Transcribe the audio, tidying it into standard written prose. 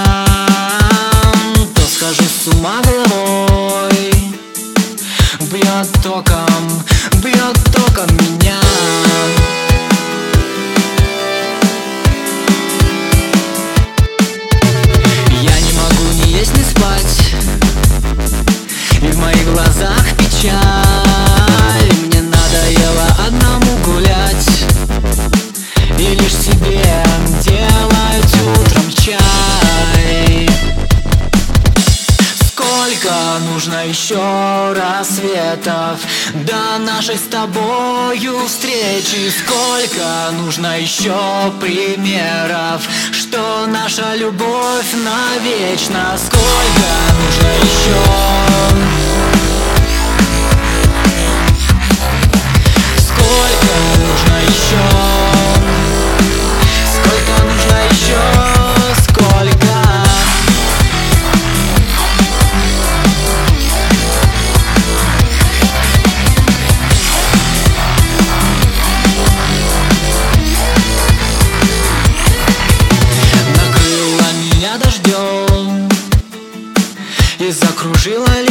то схожу с ума головой. Бьет током меня. Я не могу ни есть, ни спать, и в моих глазах печаль. Мне надоело одному гулять и лишь себе делать утром чай. Сколько нужно еще рассветов до нашей с тобою встречи? Сколько нужно еще примеров, что наша любовь навечно? Сколько нужно еще? Сколько нужно еще? Сколько нужно еще? Сколько? Накрыла меня дождем и закружила